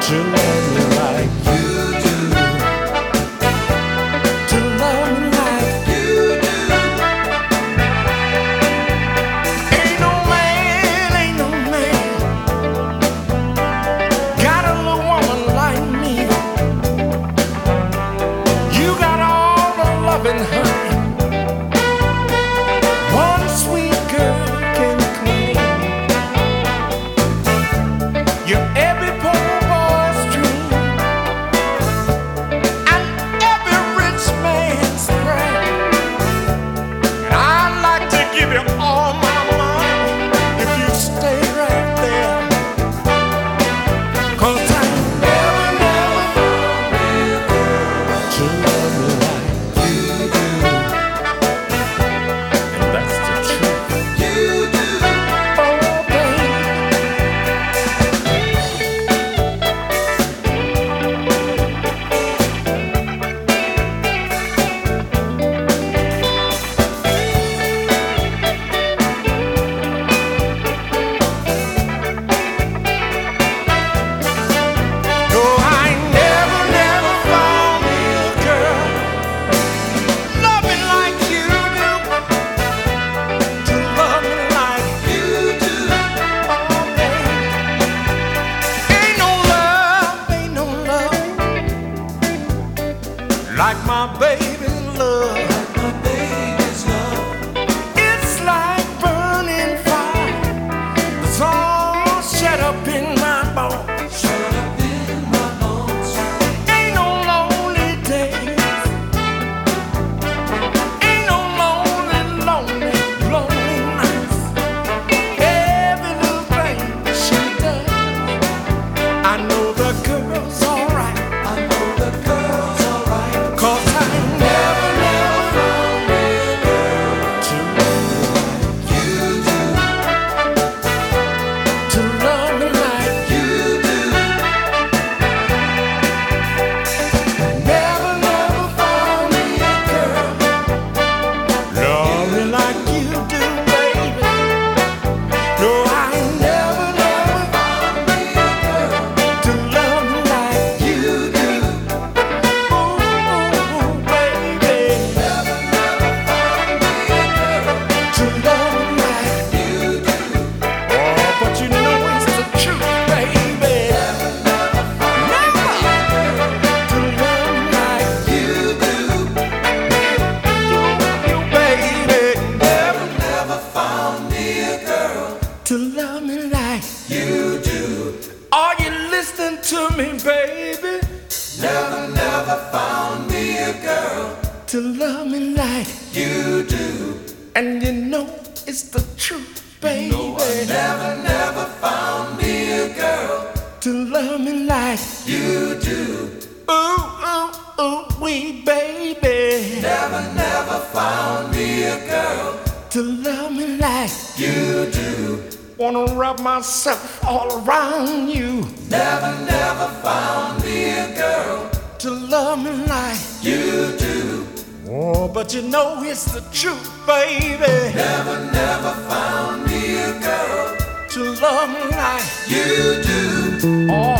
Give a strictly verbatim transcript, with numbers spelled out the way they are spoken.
to love me like you do, to love me like you do. Ain't no man, ain't no man got a little woman like me. You got all the loving honey one sweet girl can claim. You're every poor boy's dream and every rich man's prayer. And I'd like to give you all my money if you stay right there. 'Cause I never, never to love me like you do. And that's the truth. You do. Oh, baby. No, I never, never found me a girl loving like you do, to love me like you do. Oh, baby. Ain't no love, ain't no love like my baby's love. My baby's love. It's like burning fire. It's all shut up in my bones. Shut up in my bones. Ain't no lonely days. Ain't no lonely, lonely, lonely nights. Every little thing she does, I know the girl's alright. I know the girl's alright. 'Cause I never, never found me a girl to love me like you do, to love me like you do. Never, never found me a girl love me like you do, baby. No, I never, never found me a girl to love me like you do. Ooh, baby. Never, never found me a girl to love me like you do. Oh, but you know it's the truth, baby. Never, never found me a girl to love me like you do. You, baby. Never, never found me a girl to love me like you do. Are you listening to me, baby? Never, never found me a girl to love me like you do. And you know it's the truth, baby. No, I never, never found me a girl to love me like you do. Ooh, ooh, ooh, wee baby. Never, never found me a girl to love me like you do. Wanna wrap myself all around you. Never, never found me a girl to love me like you do. Oh, but you know it's the truth, baby. Never, never found me a girl to love me like you do. Oh,